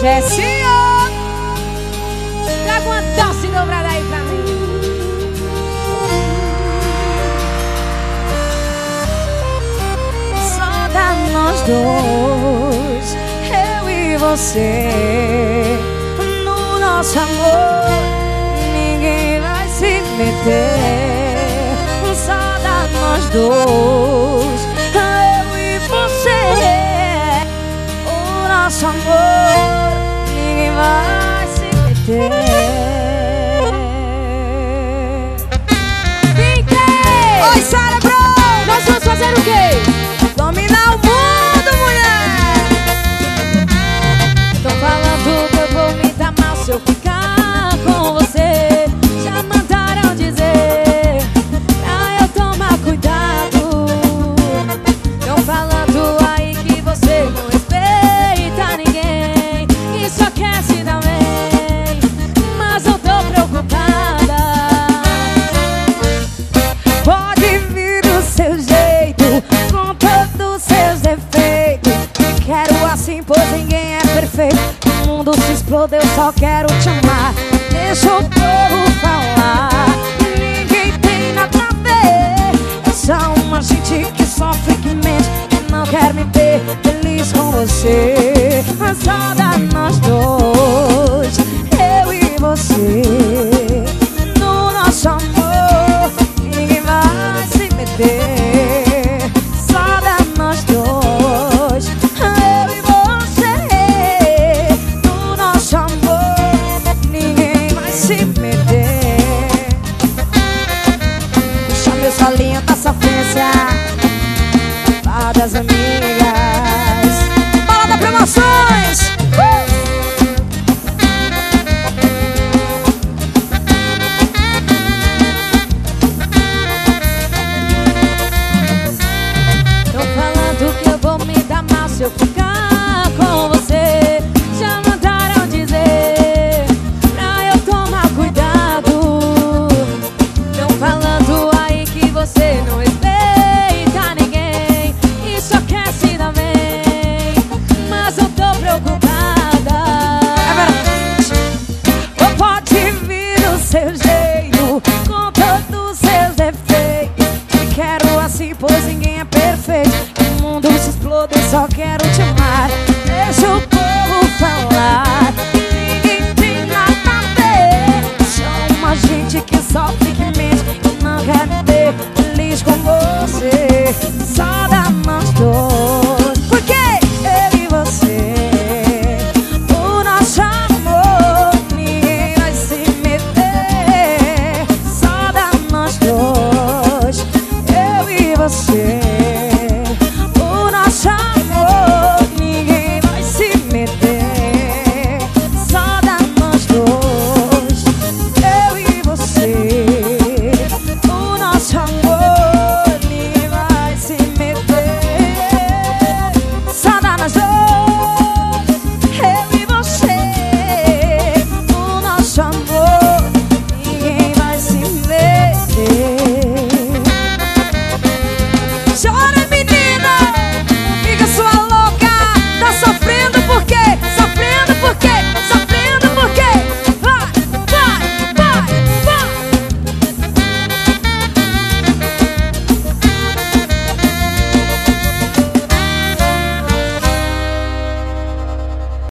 Jessinho, traga uma doce dobrada aí pra mim. Só dá nós dois, eu e você. No nosso amor ninguém vai se meter. Só dá nós dois, eu e você. O nosso amor ninguém vai se meter. Oi, cérebro! Nós vamos fazer o quê? Dominar o mundo, mulher! Tão falando que eu vou me dar mal se eu ficar com você. Já mandaram dizer pra eu tomar cuidado. Tão falando aí que você não respeita ninguém e só quer se dar bem, mas eu tô preocupada. Pode vir do seu jeito, com todos os seus defeitos. Quero assim, pois ninguém é perfeito. O mundo se explode, eu só quero te amar. Deixa o povo falar, ninguém tem nada a ver. É só uma gente que sofre, que mente, que não quer me ver feliz com você. Mas só dá nós dois, eu e você. No nosso amor ninguém vai se meter. Só dá nós dois, eu e você. No nosso amor ninguém vai se meter. Puxa meu solinho da sofrência, Barra das Amigas, Balada Promoções. Tão falando que eu vou me dar mal se eu ficar com você. Já mandaram dizer pra eu tomar cuidado. Tão falando aí que você não respeita ninguém e só quer se dar bem, mas eu tô preocupada. É verdade. Ou pode vir do seu jeito, com todos os seus defeitos. Quero assim, pois ninguém é perfeito. O mundo se explode, só quero te amar.